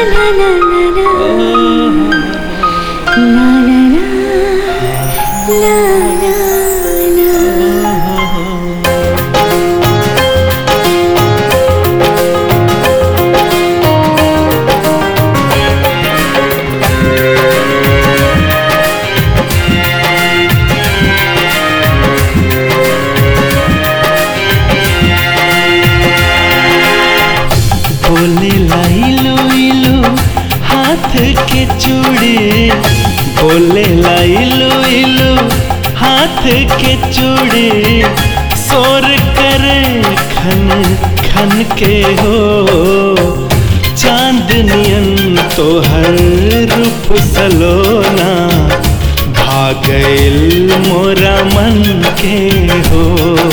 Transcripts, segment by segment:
बोले लाइलो इलो हाथ के चूड़ी, बोले लाइलो इलो हाथ के चूड़ी, शोर करे खन खन के हो चांदनियन तोहर रूप सलोना, भागैल मोरा मन के हो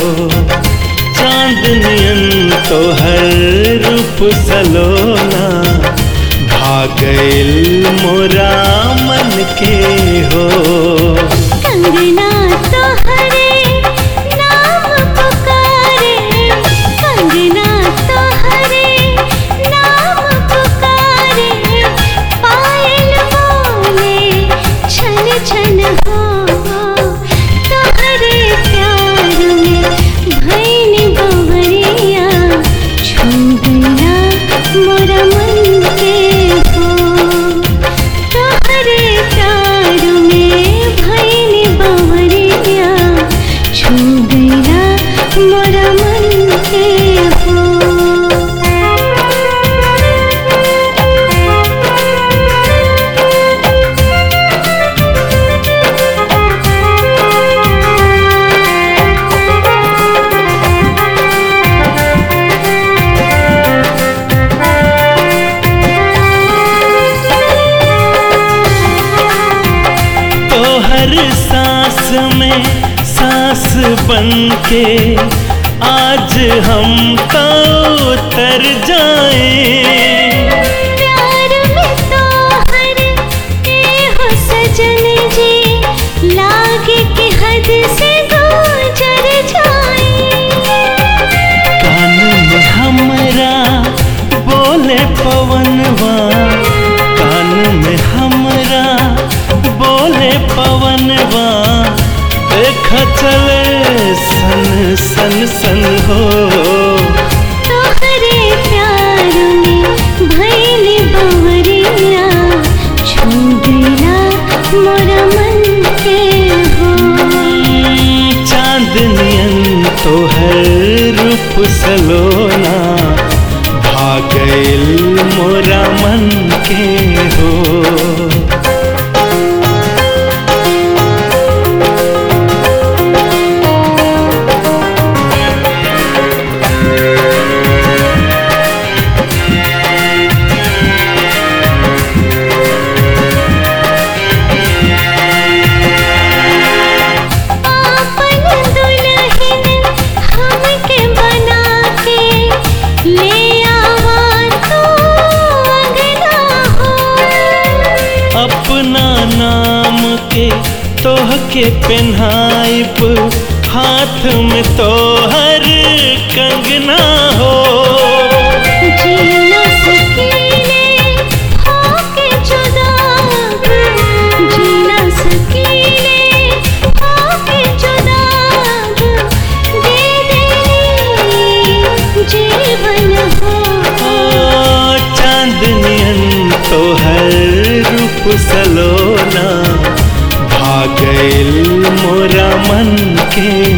चांदनियन तोहर रूप सलोना, भागैल मोरा मन के हो। कंगना तोहरे नाम पुकारे, कंगना तोहरे नाम पुकारे, पायल बोले छन छन हो तोहरे प्यार में भैनी बवरिया, छू गया मोरा मन के हो तोहरे प्यार में भैनी बवरिया, छू गया मोरा मन के हो। हर सांस में सांस बन के आज हम तो उतर जाए, प्यार में तो हर हो सजन जी, लागे कि हद से गुजर जाए। कान में हमरा बोले पवनवा, कान में हमरा बोले पवनवा, देखा चले सन सन सन हो तोहरे प्यार में भैनी बवरिया, छू गया मोरा मन के हो। चांदनियन तोहर रूप सलोना, भागैल मोरा मन के हो। अपना नाम के तोह के पहनाइब, हाथ में तोहर कंगना हो। जीना सकीले होके जुदा, जीना सकीले होके जुदा, दे दे जीवन हो। चांदनियन तोहर रूप सलोना, भागैल मोरा मन के